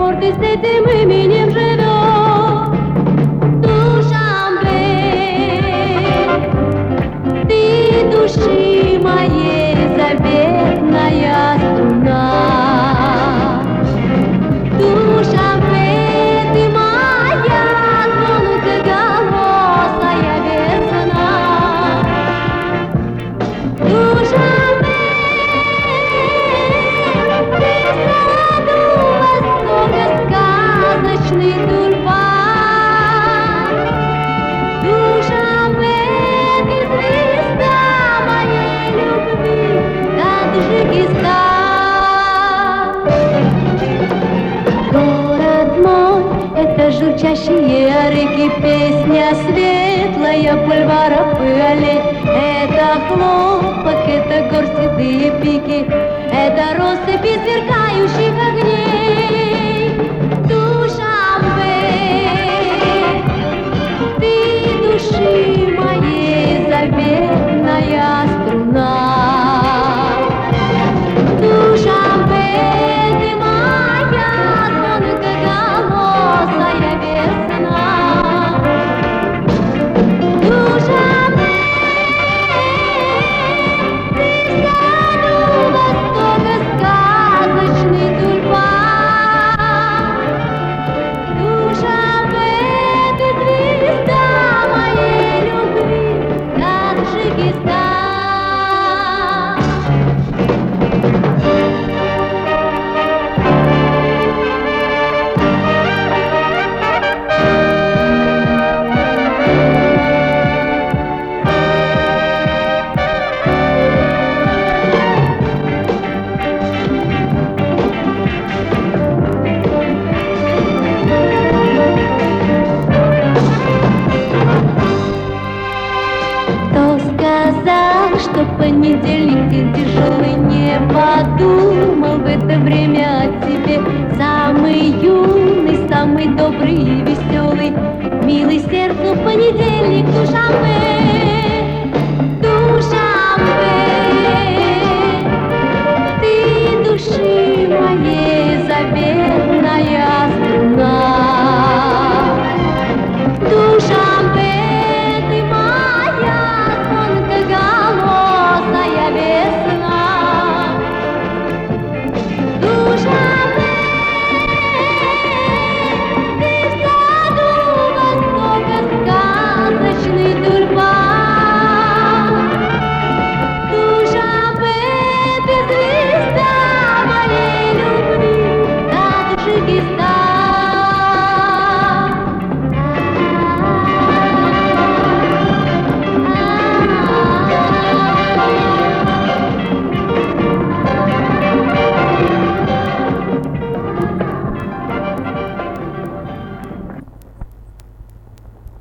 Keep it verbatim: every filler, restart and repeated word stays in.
гордый с этим именем живет. Душанбе, ты души моей заветная струна. Душанбе, ты моя звонкоголосая весна. Душанбе, ты в саду востока сказочный тюльпан. Душанбе, ты звезда моей любви, Таджикистан. Город мой — это журчащие реки, песня светлая бульваров и аллей. Это хлопок, это гор седые пики, это россыпи сверкающих огней. Душанбе, ты души моей заветная струна. Душанбе, ты моя звонкоголосая весна. Душанбе, ты в саду востока сказочный тюльпан. Душанбе, ты звезда моей любви, Таджикистан. Кто сказал, что понедельник день тяжелый, не подумал в это время о тебе. Самый юный, самый добрый и веселый, милый сердцу понедельник, Душанбе.